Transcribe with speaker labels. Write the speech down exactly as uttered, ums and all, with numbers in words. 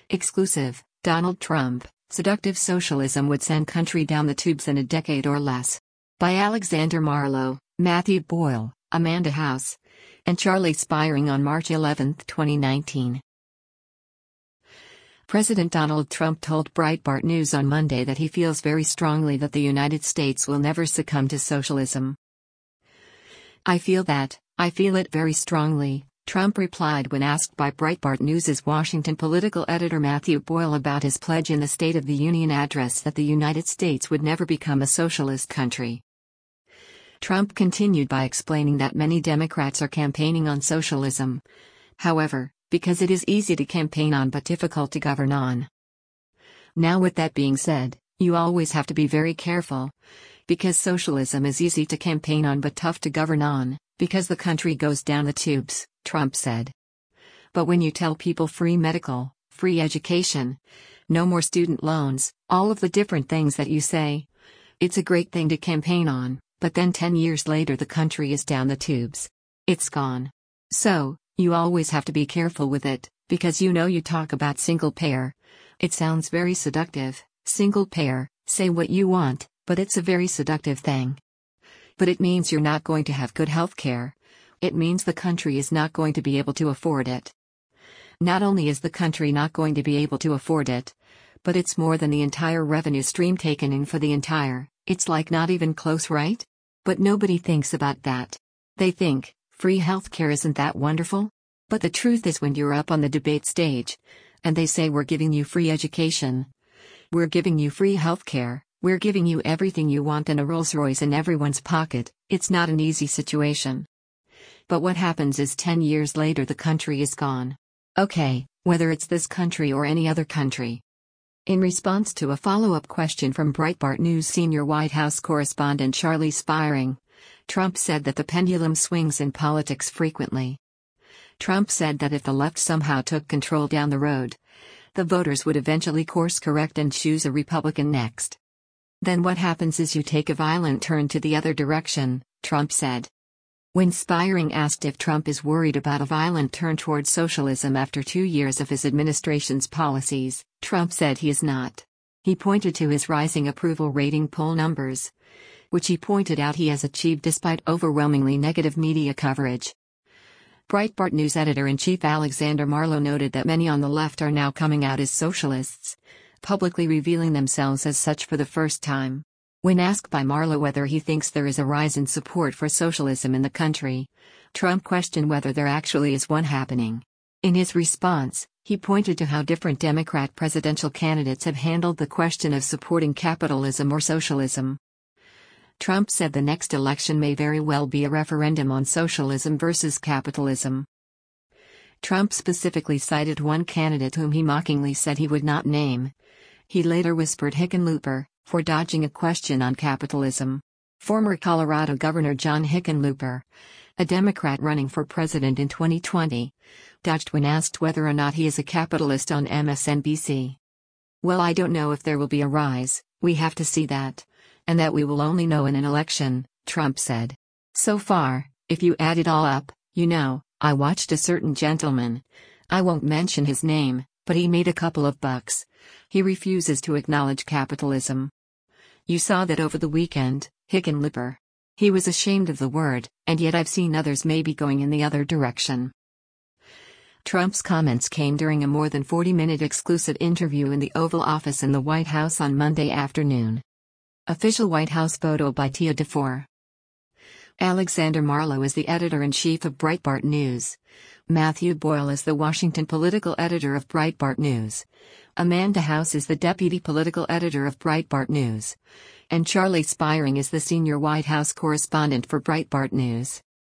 Speaker 1: Exclusive, Donald Trump, seductive socialism would send country down the tubes in a decade or less. By Alexander Marlow, Matthew Boyle, Amanda House, and Charlie Spiring on March eleventh, twenty nineteen. President Donald Trump told Breitbart News on Monday that he feels very strongly that the United States will never succumb to socialism. "I feel that, I feel it very strongly," Trump replied when asked by Breitbart News' Washington political editor Matthew Boyle about his pledge in the State of the Union address that the United States would never become a socialist country. Trump continued by explaining that many Democrats are campaigning on socialism, however, because it is easy to campaign on but difficult to govern on. Now, with that being said, you always have to be very careful, because socialism is easy to campaign on but tough to govern on, because the country goes down the tubes, Trump said. But when you tell people free medical, free education, no more student loans, all of the different things that you say, it's a great thing to campaign on, but then ten years later the country is down the tubes. It's gone. So, you always have to be careful with it, because you know you talk about single payer. It sounds very seductive, single payer, say what you want, but it's a very seductive thing. But it means you're not going to have good health care. It means the country is not going to be able to afford it. Not only is the country not going to be able to afford it, but it's more than the entire revenue stream taken in for the entire, it's like not even close, right? But nobody thinks about that. They think, free health care, isn't that wonderful? But the truth is, when you're up on the debate stage, and they say we're giving you free education, we're giving you free health care, we're giving you everything you want and a Rolls Royce in everyone's pocket, it's not an easy situation. But what happens is ten years later the country is gone. Okay, whether it's this country or any other country. In response to a follow-up question from Breitbart News senior White House correspondent Charlie Spiring, Trump said that the pendulum swings in politics frequently. Trump said that if the left somehow took control down the road, the voters would eventually course-correct and choose a Republican next. Then what happens is you take a violent turn to the other direction, Trump said. When Spiring asked if Trump is worried about a violent turn toward socialism after two years of his administration's policies, Trump said he is not. He pointed to his rising approval rating poll numbers, which he pointed out he has achieved despite overwhelmingly negative media coverage. Breitbart News editor-in-chief Alexander Marlow noted that many on the left are now coming out as socialists, publicly revealing themselves as such for the first time. When asked by Marlow whether he thinks there is a rise in support for socialism in the country, Trump questioned whether there actually is one happening. In his response, he pointed to how different Democrat presidential candidates have handled the question of supporting capitalism or socialism. Trump said the next election may very well be a referendum on socialism versus capitalism. Trump specifically cited one candidate whom he mockingly said he would not name. He later whispered Hickenlooper, for dodging a question on capitalism. Former Colorado Governor John Hickenlooper, a Democrat running for president in twenty twenty, dodged when asked whether or not he is a capitalist on M S N B C. "Well, I don't know if there will be a rise, we have to see that. And that we will only know in an election," Trump said. So far, if you add it all up, you know, I watched a certain gentleman. I won't mention his name, but he made a couple of bucks. He refuses to acknowledge capitalism. You saw that over the weekend, Hickenlooper. He was ashamed of the word, and yet I've seen others maybe going in the other direction. Trump's comments came during a more than forty-minute exclusive interview in the Oval Office in the White House on Monday afternoon. Official White House photo by Tia DeFore. Alexander Marlow is the editor-in-chief of Breitbart News. Matthew Boyle is the Washington political editor of Breitbart News. Amanda House is the deputy political editor of Breitbart News. And Charlie Spiring is the senior White House correspondent for Breitbart News.